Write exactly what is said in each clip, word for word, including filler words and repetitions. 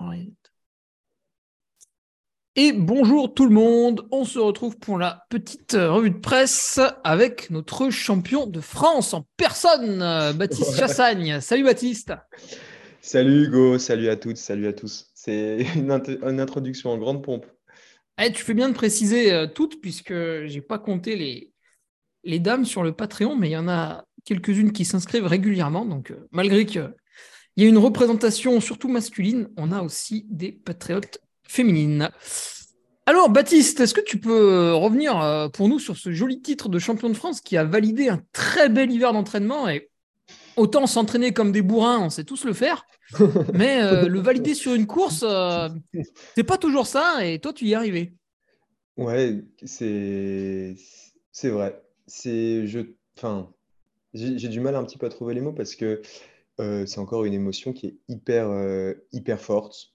Et bonjour tout le monde, on se retrouve pour la petite revue de presse avec notre champion de France en personne, Baptiste Ouais. Chassagne. Salut Baptiste. Salut Hugo, salut à toutes, salut à tous. C'est une, int- une introduction en grande pompe. Eh, tu fais bien de préciser euh, toutes puisque j'ai pas compté les, les dames sur le Patreon, mais il y en a quelques-unes qui s'inscrivent régulièrement. Donc euh, malgré qu'il y a une représentation surtout masculine, on a aussi des patriotes féminines. Alors, Baptiste, est-ce que tu peux euh, revenir euh, pour nous sur ce joli titre de champion de France qui a validé un très bel hiver d'entraînement et autant s'entraîner comme des bourrins, on sait tous le faire, mais euh, le valider sur une course, euh, c'est pas toujours ça et toi, tu y es arrivé. Ouais, c'est c'est vrai. C'est je enfin, j'ai j'ai du mal un petit peu à trouver les mots parce que euh, c'est encore une émotion qui est hyper euh, hyper forte,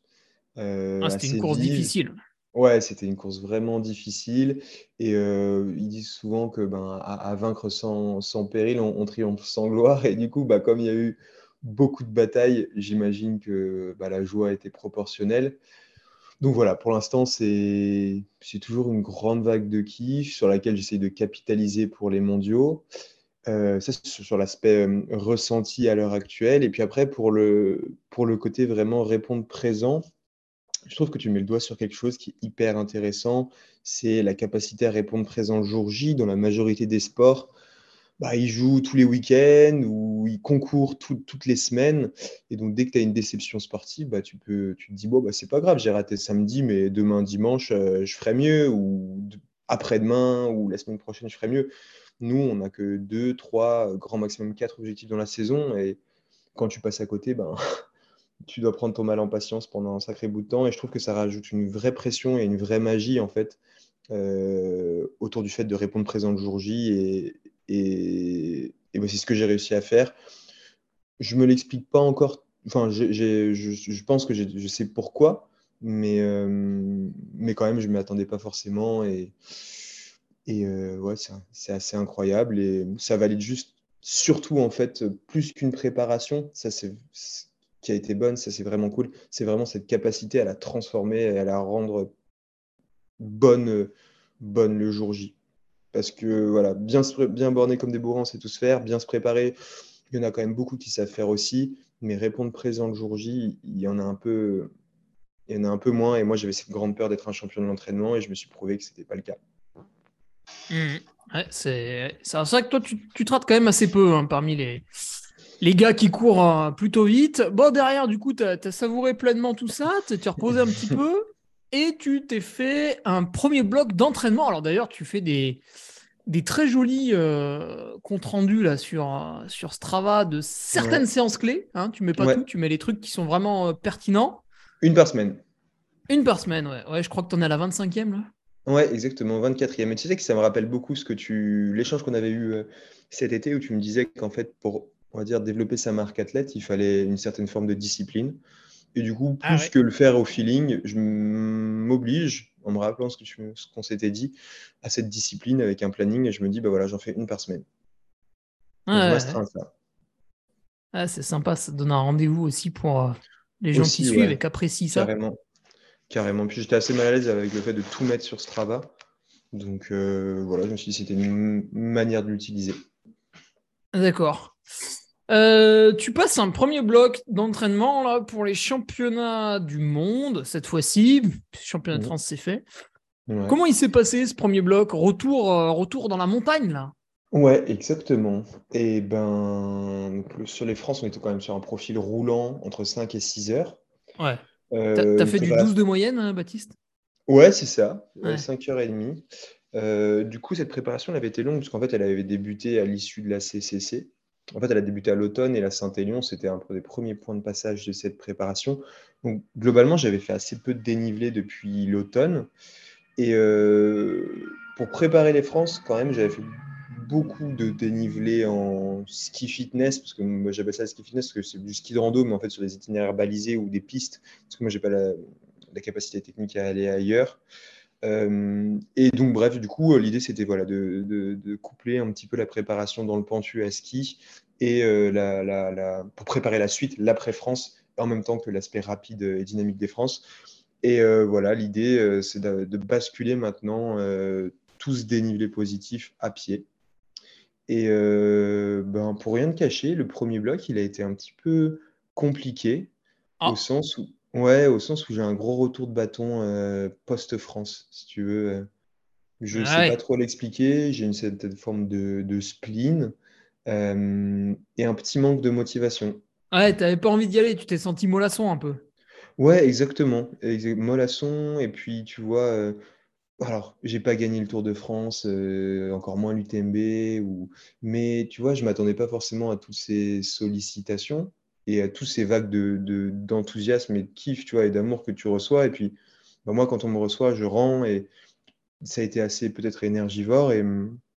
Ah, euh, c'était une assez course vive. difficile. Ouais, c'était une course vraiment difficile et euh, ils disent souvent que ben à, à vaincre sans, sans péril, on, on triomphe sans gloire et du coup bah comme il y a eu beaucoup de batailles, j'imagine que bah, la joie était proportionnelle. Donc voilà, pour l'instant, c'est c'est toujours une grande vague de kiff sur laquelle j'essaye de capitaliser pour les mondiaux. Euh, ça, c'est sur sur l'aspect euh, ressenti à l'heure actuelle. Et puis après, pour le, pour le côté vraiment répondre présent, je trouve que tu mets le doigt sur quelque chose qui est hyper intéressant. C'est la capacité à répondre présent le jour J. Dans la majorité des sports, bah, ils jouent tous les week-ends ou ils concourent tout- toutes les semaines. Et donc, dès que tu as une déception sportive, bah, tu peux, tu te dis, bon, bah, c'est pas grave, j'ai raté samedi, mais demain, dimanche, euh, je ferai mieux, ou d- après-demain, ou la semaine prochaine, je ferai mieux. Nous, on n'a que deux, trois, grand maximum quatre objectifs dans la saison. Et quand tu passes à côté, ben, tu dois prendre ton mal en patience pendant un sacré bout de temps. Et je trouve que ça rajoute une vraie pression et une vraie magie, en fait, euh, autour du fait de répondre présent le jour J. Et, et, et bah, c'est ce que j'ai réussi à faire. Je me l'explique pas encore. Enfin, j'ai- j'ai- je, je pense que j'ai- je sais pourquoi, mais, euh, mais quand même, je ne m'y attendais pas forcément. Et, et euh, ouais, c'est c'est assez incroyable. Et ça valide juste, surtout en fait, plus qu'une préparation. Ça, c'est c'est- qui a été bonne, ça, c'est vraiment cool. C'est vraiment cette capacité à la transformer et à la rendre bonne, bonne le jour J. Parce que voilà, bien, se pré- bien borné comme des bourrins, c'est tout se faire, bien se préparer, il y en a quand même beaucoup qui savent faire aussi, mais répondre présent le jour J, il y en a un peu, il y en a un peu moins. Et moi, j'avais cette grande peur d'être un champion de l'entraînement et je me suis prouvé que c'était pas le cas. Mmh. Ouais, c'est c'est vrai que toi, tu, tu te rates quand même assez peu hein, parmi les, les gars qui courent euh, plutôt vite. Bon, derrière, du coup, tu as savouré pleinement tout ça, tu t'es reposé un petit peu et tu t'es fait un premier bloc d'entraînement. Alors d'ailleurs, tu fais des, des très jolis euh, comptes rendus là, sur, euh, sur Strava de certaines Ouais, séances clés. Hein, tu mets pas ouais, tout, tu mets les trucs qui sont vraiment euh, pertinents. une par semaine. Une par semaine, ouais. Ouais, je crois que tu en es à la vingt-cinquième là. Ouais, exactement, vingt-quatrième. Et tu sais que ça me rappelle beaucoup ce que tu, l'échange qu'on avait eu euh, cet été où tu me disais qu'en fait, pour, on va dire, développer sa marque athlète, il fallait une certaine forme de discipline. Et du coup, Ah plus ouais. que le faire au feeling, je m'oblige, en me rappelant ce que tu- ce qu'on s'était dit, à cette discipline avec un planning et je me dis, bah voilà, j'en fais une par semaine. Ouais, Donc je ouais. m'astreins à ça. Ouais, c'est sympa, ça te donne un rendez-vous aussi pour euh, les gens qui Aussi, suivent et ouais, qui apprécient ça. carrément, carrément. Puis j'étais assez mal à l'aise avec le fait de tout mettre sur Strava. Donc euh, voilà, je me suis dit c'était une manière de l'utiliser. D'accord. Euh, tu passes un premier bloc d'entraînement là pour les championnats du monde cette fois-ci. Championnat de Mhm. France, c'est fait. Ouais. Comment il s'est passé ce premier bloc? Retour, euh, retour dans la montagne là. Ouais, exactement. Et ben, donc, le- sur les France, on était quand même sur un profil roulant entre cinq et six heures. Ouais. T'as, Euh, t'as une fait du douze préparation. de moyenne, hein, Baptiste? Ouais, c'est ça, ouais, Ouais. cinq heures trente. Euh, du coup, cette préparation, elle avait été longue, parce qu'en fait, elle avait débuté à l'issue de la C C C. En fait, elle a débuté à l'automne et la Saint-Élion, c'était un peu des premiers points de passage de cette préparation. Donc, globalement, j'avais fait assez peu de dénivelé depuis l'automne. Et euh, pour préparer les France, quand même, j'avais fait beaucoup de dénivelé en ski fitness, parce que moi, j'appelle ça ski fitness, parce que c'est du ski de rando, mais en fait, sur des itinéraires balisés ou des pistes, parce que moi, j'ai pas la, la capacité technique à aller ailleurs. Euh, et donc, bref, du coup, euh, l'idée, c'était voilà, de, de- de coupler un petit peu la préparation dans le pentu à ski et euh, la, la- la- pour préparer la suite, l'après-France, en même temps que l'aspect rapide et dynamique des France. Et euh, voilà, l'idée, euh, c'est de, de basculer maintenant euh, tout ce dénivelé positif à pied. Et euh, ben, pour rien te cacher, le premier bloc, il a été un petit peu compliqué au Ah, sens où, ouais, au sens où j'ai un gros retour de bâton euh, post-France, si tu veux. euh. Je ne ah sais pas ouais. trop l'expliquer. J'ai une certaine forme de, de spleen euh, et un petit manque de motivation. Ouais, t'avais pas envie d'y aller, tu t'es senti mollasson un peu. Ouais, exactement. Exa- Mollasson, et puis tu vois, euh, alors, j'ai pas gagné le Tour de France, euh, encore moins l'U T M B, ou... mais tu vois, je m'attendais pas forcément à toutes ces sollicitations et à tous ces vagues de, de- d'enthousiasme et de kiff, tu vois, et d'amour que tu reçois. Et puis, bah, moi, quand on me reçoit, je rends et ça a été assez peut-être énergivore. Et,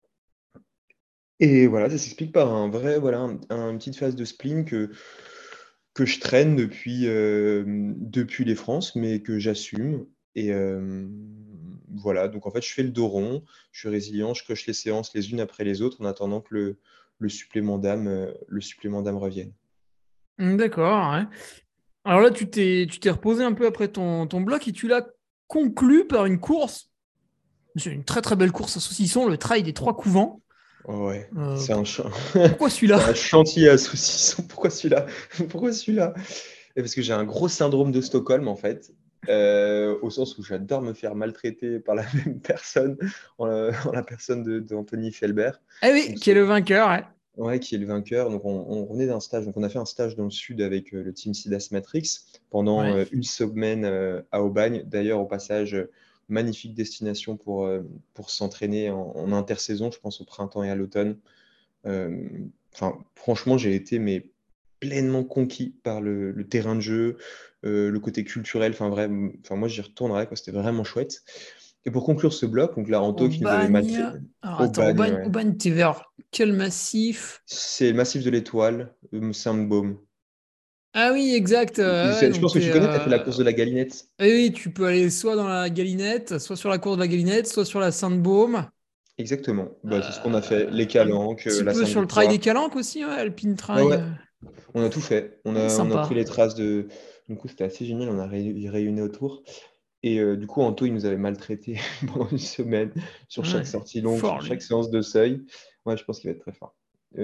et voilà, ça s'explique par un vrai, voilà, un, un- une petite phase de spleen que, que je traîne depuis, euh, depuis les France, mais que j'assume. Et euh, voilà, donc en fait, je fais le dos rond, je suis résilient, je coche les séances les unes après les autres en attendant que le, le supplément d'âme, euh, le supplément d'âme revienne. Hum, D'accord, ouais. Alors là, tu t'es, tu t'es reposé un peu après ton, ton bloc et tu l'as conclu par une course. C'est une très très belle course à saucisson, le trail des trois couvents. Oh ouais, Euh, c'est un, cha- pourquoi c'est celui-là? un chantier à saucisson. Pourquoi celui-là? Pourquoi celui-là? Et parce que j'ai un gros syndrome de Stockholm, en fait, euh, au sens où j'adore me faire maltraiter par la même personne, en la, en la personne de, d'Anthony Felbert. Eh oui, Donc, qui est le vainqueur, ouais. ouais, qui est le vainqueur. Donc, on, on revenait d'un stage. Donc, on a fait un stage dans le sud avec euh, le team Sidas Matrix pendant Ouais. euh, une semaine euh, à Aubagne. D'ailleurs, au passage, euh, magnifique destination pour, euh, pour s'entraîner en, en intersaison, je pense au printemps et à l'automne. Euh, Enfin, franchement, j'ai été mais pleinement conquis par le, le terrain de jeu, euh, le côté culturel. Enfin, vraiment, enfin, moi, j'y retournerais, quoi. C'était vraiment chouette. Et pour conclure ce bloc, donc là, Au Anto qui nous avait maltraité. bagne. Alors Au attends, au bagne, bagne, au ouais. bagne, t'es vers quel massif? C'est le massif de l'Étoile, euh, Saint-Baume. Ah oui, exact. euh, ouais, Je donc pense que tu t'es. connais, tu as fait la euh, course de la Galinette. Eh oui, tu peux aller soit dans la Galinette, soit sur la cour de la Galinette, soit sur la Sainte-Baume. Exactement. Bah, c'est ce qu'on a fait. Les Euh, un Calanques, euh, petit la peu sur le trail des Sainte-Victoire. Calanques aussi, ouais, Alpine Ouais, Trail. ouais. euh, On a tout fait. On ouais, a, on a pris les sympa. traces de. Du coup, c'était assez génial. On a ré- réuni autour. Et euh, du coup, Anto, il nous avait maltraité pendant une semaine sur chaque Ouais, sortie longue, sur fort chaque lui. séance de seuil. Ouais, je pense qu'il va être très fort.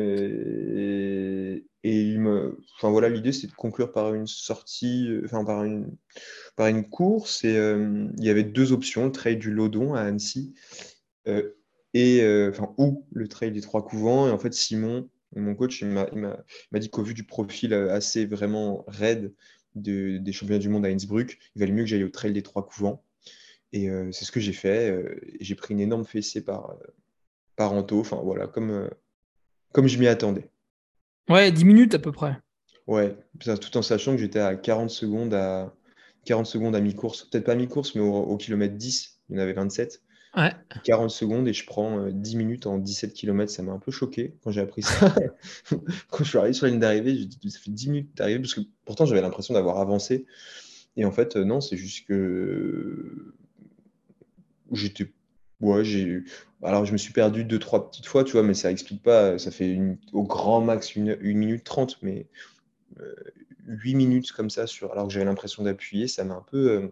Et, et il me... enfin, voilà, l'idée, c'est de conclure par une sortie, euh, enfin, par une, par une course. Et euh, il y avait deux options, le trail du Lodon à Annecy, euh, et, euh, enfin, ou le trail des Trois Couvents. Et en fait, Simon, mon coach, il m'a il m'a- il m'a dit qu'au vu du profil euh, assez vraiment raide de- des championnats du monde à Innsbruck, il valait mieux que j'aille au trail des Trois Couvents. Et euh, c'est ce que j'ai fait. euh, et j'ai pris une énorme fessée par, euh, par Anto. Enfin, voilà, comme, euh, comme je m'y attendais. Ouais, dix minutes à peu près. Ouais, ça, tout en sachant que j'étais à quarante secondes à, quarante secondes à mi-course. Peut-être pas mi-course, mais au, au kilomètre dix, il y en avait vingt-sept. Ouais. quarante secondes et je prends euh, dix minutes en dix-sept kilomètres. Ça m'a un peu choqué quand j'ai appris ça. Quand je suis arrivé sur la ligne d'arrivée, j'ai dit, ça fait dix minutes d'arrivée, parce que pourtant j'avais l'impression d'avoir avancé. Et en fait, euh, non, c'est juste que j'étais. Ouais, j'ai. Alors, je me suis perdu deux, trois petites fois, tu vois, mais ça explique pas. Ça fait une- au grand max une, une minute trente, mais euh, huit minutes comme ça, sur, alors que j'avais l'impression d'appuyer, ça m'a un peu. euh,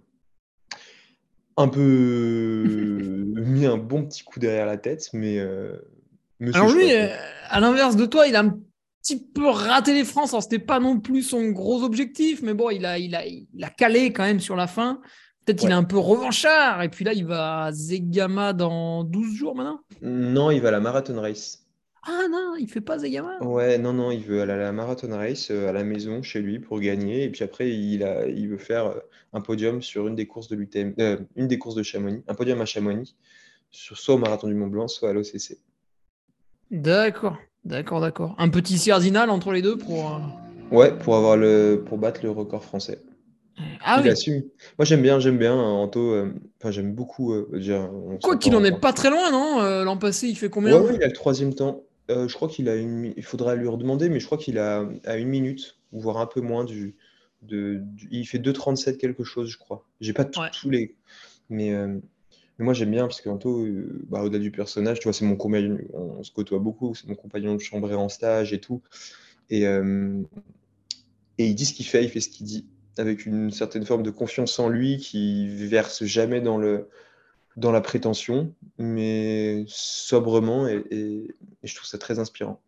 un peu mis un bon petit coup derrière la tête, mais, euh, mais c'est Alors lui, chouette. euh, à l'inverse de toi, il a un petit peu raté les France. Alors, c'était pas non plus son gros objectif, mais bon, il a, il a, il a calé quand même sur la fin. Peut-être il est Ouais. un peu revanchard. Et puis là, il va à Zegama dans douze jours maintenant. Non, il va à la Marathon Race. Ah non, il fait pas Zegama. Ouais, non, non, il veut aller à la Marathon Race euh, à la maison, chez lui, pour gagner. Et puis après, il a, il veut faire euh, un podium sur une des courses de l'U T M, euh, une des courses de Chamonix, un podium à Chamonix, sur, soit au Marathon du Mont Blanc, soit à l'O C C. D'accord, d'accord, d'accord. Un petit cardinal entre les deux pour. euh, Ouais, pour avoir le, pour battre le record français. Ah Il oui. assume. Moi, j'aime bien, j'aime bien, hein, Anto. euh, Enfin, j'aime beaucoup. euh, dire, on Quoi qu'il en s'entend. est Enfin, pas très loin, non? Euh, L'an passé, il fait ouais, combien? ouais, il a le troisième temps. Euh, je crois qu'il a une. mi- Il faudra lui redemander, mais je crois qu'il a à une minute, ou voire un peu moins du. De, du- il fait deux trente-sept quelque chose, je crois. J'ai pas tout- Ouais. tous les. Mais, euh, mais moi j'aime bien parce qu'Anto, euh, bah, au-delà du personnage, tu vois, c'est mon compagnon. On se côtoie beaucoup, c'est mon compagnon de chambrée en stage et tout. Et, euh, Et il dit ce qu'il fait, il fait ce qu'il dit, avec une certaine forme de confiance en lui qui verse jamais dans le, dans la prétention, mais sobrement, et, et- et je trouve ça très inspirant.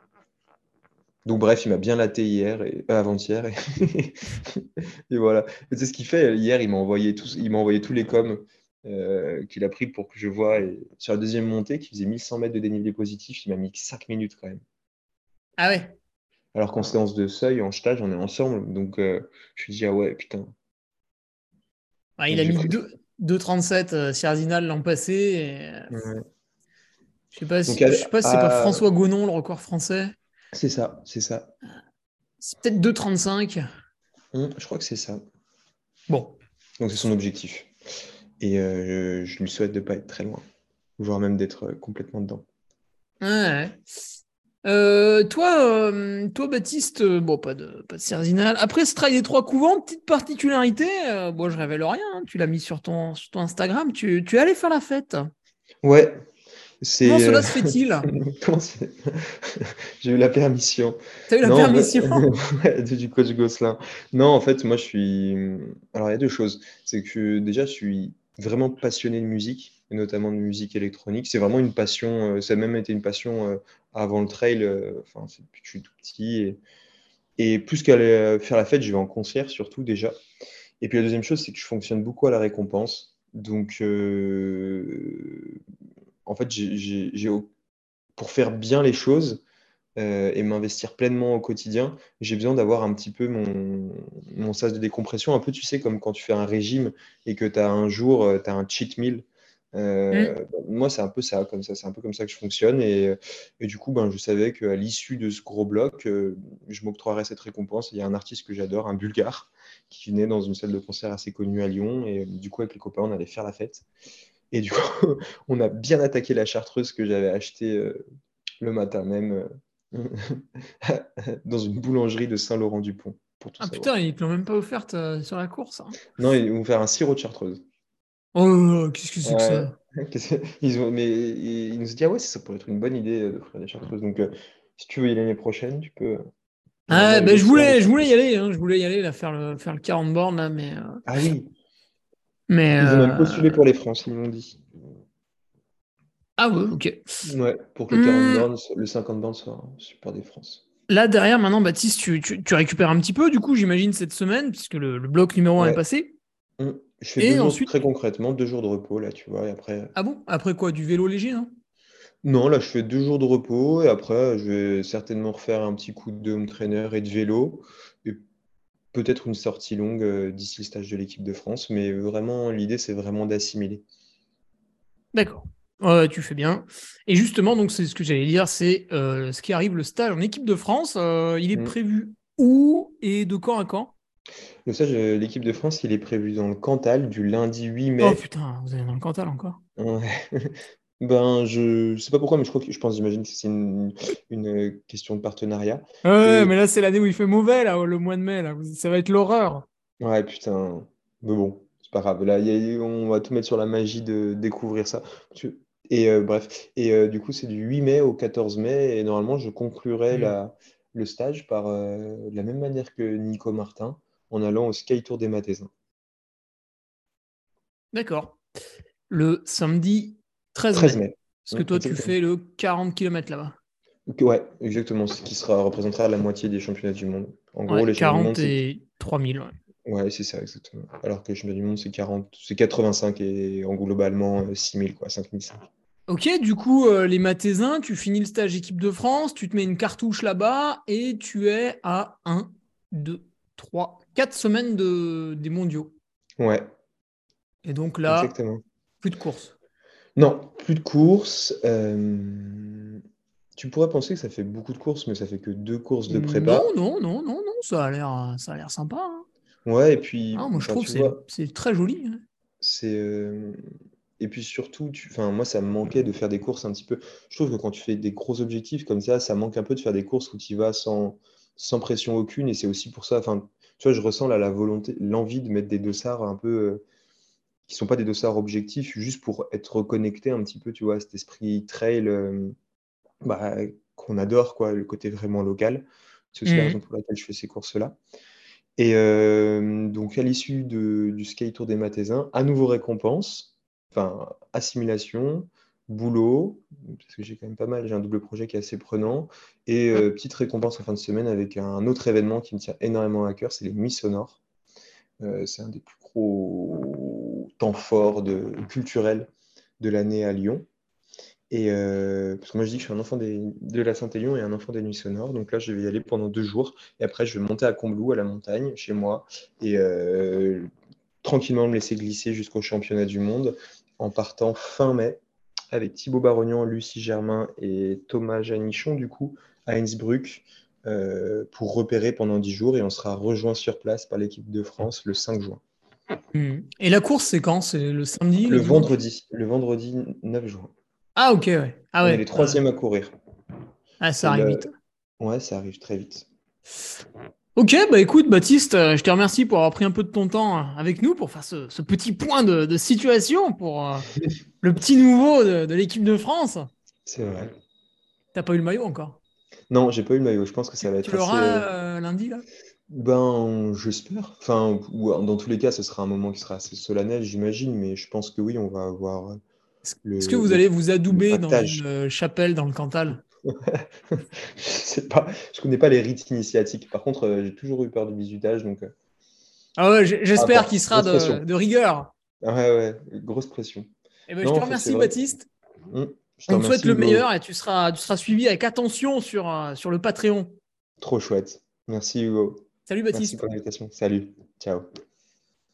Donc bref, il m'a bien laté hier, et, euh, avant-hier, et, et voilà. Et c'est ce qu'il fait. Hier, il m'a envoyé tous, il m'a envoyé tous les coms euh, qu'il a pris pour que je vois. Et sur la deuxième montée, qui faisait mille cent mètres de dénivelé positif, il m'a mis cinq minutes quand même. Ah ouais. Alors qu'en séance de seuil, en stage, on est ensemble. Donc euh, je me suis dit, ah ouais, putain. Ah, il Donc a j'ai mis pris. deux- 2,37 euh, Sierzinal l'an passé. Et, euh, Ouais. je sais pas Donc si, je sais à- pas si c'est pas à- François Gonon le record français. c'est ça, c'est ça. C'est peut-être deux trente-cinq. Hum, je crois que c'est ça. Bon. Donc c'est son objectif. Et euh, je lui souhaite de pas être très loin, voire même d'être euh, complètement dedans. Ouais, ouais. Euh, toi, euh, toi, Baptiste, euh, bon, pas de, pas de Cerzinal. Après ce trail des trois couvents, petite particularité, euh, bon, je révèle rien, hein, tu l'as mis sur ton, sur ton Instagram, tu, tu es allé faire la fête. Ouais, Comment c'est. euh, cela se fait-il? Comment c'est J'ai eu la permission. T'as eu la Non, moi- permission? ouais, du coach Gosselin. Non, en fait, moi, je suis. Alors, il y a deux choses. C'est que déjà, je suis vraiment passionné de musique, et notamment de musique électronique. C'est vraiment une passion. euh, Ça a même été une passion euh, avant le trail. euh, Enfin, c'est depuis que je suis tout petit. Et, et plus qu'aller euh, faire la fête, je vais en concert surtout déjà. Et puis la deuxième chose, c'est que je fonctionne beaucoup à la récompense. Donc, euh, en fait, j'ai, j'ai- j'ai au- pour faire bien les choses euh, et m'investir pleinement au quotidien, j'ai besoin d'avoir un petit peu mon, mon sas de décompression. Un peu, tu sais, comme quand tu fais un régime et que tu as un jour, tu as un cheat meal. Euh, Hmm. moi, c'est un peu ça, comme ça, c'est un peu comme ça que je fonctionne. Et, et du coup, ben, je savais qu'à l'issue de ce gros bloc, euh, je m'octroierais cette récompense. Il y a un artiste que j'adore, un Bulgare, qui venait dans une salle de concert assez connue à Lyon. Et du coup, avec les copains, on allait faire la fête. Et du coup, on a bien attaqué la chartreuse que j'avais achetée euh, le matin même euh, dans une boulangerie de Saint-Laurent-du-Pont, pour tout Ah savoir. putain, ils te l'ont même pas offerte euh, sur la course, hein. Non, ils vont faire un sirop de chartreuse. Oh là là, qu'est-ce que c'est que Ouais. ça? Qu'est-ce que- Ils ont, mais ils nous ont dit, ah ouais, ça pourrait être une bonne idée euh, d'offrir des chartreuses. Donc, euh, si tu veux y aller l'année prochaine, tu peux. euh, Normalement, Ah, avec ben des je séances de voulais, je voulais y chartreuse. aller, hein, je voulais y aller, là, faire le, faire le quarante bornes, là, mais, euh, Ah oui, mais, ils ont même euh, postulé pour les France, ils m'ont dit. ah ouais, ok. Ouais, pour que le quarante Hmm, bornes, le cinquante bornes soit un support des France. là, derrière, maintenant, Baptiste, tu, tu, tu récupères un petit peu, du coup, j'imagine, cette semaine, puisque le, le bloc numéro un est Ouais. passé. Mm. Je fais deux Et jours, ensuite, très concrètement, deux jours de repos, là, tu vois, et après. ah bon? Après quoi? Du vélo léger, non? Non, là, je fais deux jours de repos et après, je vais certainement refaire un petit coup de home trainer et de vélo et peut-être une sortie longue euh, d'ici le stage de l'équipe de France. Mais vraiment, l'idée, c'est vraiment d'assimiler. D'accord. Ouais, tu fais bien. Et justement, donc, c'est ce que j'allais dire, c'est euh, ce qui arrive, le stage en équipe de France, euh, il est Mm. prévu où et de quand à quand? Le stage de l'équipe de France, il est prévu dans le Cantal du lundi huit Oh mai. putain, vous allez dans le Cantal encore. Ouais. Ben, je ne sais pas pourquoi, mais je crois que je pense, j'imagine que c'est une, une question de partenariat. Ouais, Et mais là, c'est l'année où il fait mauvais, là, le mois de mai, là. Ça va être l'horreur. ouais, putain. Mais bon, c'est pas grave. Là, il y a- on va tout mettre sur la magie de découvrir ça. Tu- Et euh, bref. Et euh, du coup, c'est du huit mai au quatorze mai. Et normalement, je conclurai Hmm. la, le stage par euh, de la même manière que Nico Martin, en allant au Sky Tour des Mathésins. D'accord. Le samedi treize treize mai. mai. Parce que Mm, toi, tu exactement. fais le quarante kilomètres là-bas. Ok, ouais, exactement. Ce qui sera, représentera la moitié des championnats du monde. En gros, Ouais, les championnats du monde, quarante c'est. et trois mille. Ouais. Ouais, c'est ça, exactement. Alors que les championnats du monde, c'est quarante, c'est quatre-vingt-cinq et en globalement euh, six mille, quoi, cinq mille cinq. Ok, du coup, euh, les Mathésins, tu finis le stage équipe de France, tu te mets une cartouche là-bas et tu es à un, deux, trois, quatre semaines de, des mondiaux. Ouais, Et donc là, exactement. plus de course. Non, plus de courses. euh, Tu pourrais penser que ça fait beaucoup de courses, mais ça fait que deux courses de Non, prépa. non, non, non, non, ça a l'air, ça a l'air sympa, hein. Ouais, et puis, Ah, moi, je enfin, trouve que tu c'est, vois, c'est très joli, hein. c'est. euh, Et puis surtout, tu... enfin, moi, ça me manquait de faire des courses un petit peu. Je trouve que quand tu fais des gros objectifs comme ça, ça manque un peu de faire des courses où tu y vas sans... sans pression aucune. Et c'est aussi pour ça, enfin, tu vois, je ressens là la volonté, l'envie de mettre des dossards un peu. euh, qui sont pas des dossards objectifs, juste pour être reconnecté un petit peu, tu vois, à cet esprit trail. euh, bah, qu'on adore, quoi, le côté vraiment local. C'est aussi la Mmh. raison pour laquelle je fais ces courses-là. Et euh, donc, à l'issue de- du Sky Tour des Mathésins, à nouveau récompense, enfin, assimilation, boulot, parce que j'ai quand même pas mal, j'ai un double projet qui est assez prenant, et euh, petite récompense en fin de semaine avec un autre événement qui me tient énormément à cœur, c'est les Nuits Sonores. Euh, c'est un des plus gros temps forts de, culturels de l'année à Lyon. Et euh, parce que moi je dis que je suis un enfant des- de la Saint-Élion et un enfant des Nuits Sonores. Donc là je vais y aller pendant deux jours. Et après je vais monter à Combloux, à la montagne, chez moi. Et euh, tranquillement me laisser glisser jusqu'au championnat du monde en partant fin mai avec Thibaut Barognan, Lucie Germain et Thomas Janichon du coup à Innsbruck euh, pour repérer pendant dix jours. Et on sera rejoint sur place par l'équipe de France le cinq juin. Mmh. Et la course, c'est quand? C'est le samedi, Le le dimanche? vendredi, le vendredi neuf juin. Ah, ok, ouais. Ah, On est ouais. les Ah, troisièmes à courir. ah, ça C'est arrive le... vite. Ouais, ça arrive très vite. Ok, bah écoute, Baptiste, euh, je te remercie pour avoir pris un peu de ton temps euh, avec nous pour faire ce, ce petit point de, de situation pour euh, le petit nouveau de, de l'équipe de France. C'est vrai. T'as pas eu le maillot encore. Non, j'ai pas eu le maillot. Je pense que ça Tu, va tu être assez. l'auras euh, euh, lundi, là? Ben, j'espère. Enfin, ou, euh, dans tous les cas, ce sera un moment qui sera assez solennel, j'imagine. Mais je pense que oui, on va avoir euh, Est-ce est-ce que le, vous le, allez vous le adouber dans une pactage. euh, chapelle dans le Cantal? Je sais pas. Je connais pas les rites initiatiques. Par contre, euh, j'ai toujours eu peur du bizutage, donc euh, Ah ouais, j- à j'espère qu'il voir. sera Grosse de, pression. de rigueur. Ah ouais, ouais, grosse pression. Eh ben, je te Non, c'est remercie, vrai. Baptiste. Hum, Je te On te souhaite remercie, le Hugo. meilleur et tu seras, tu seras suivi avec attention sur, euh, sur le Patreon. Trop chouette. Merci, Hugo. Salut, Merci Baptiste. pour l'invitation. Salut. Ciao.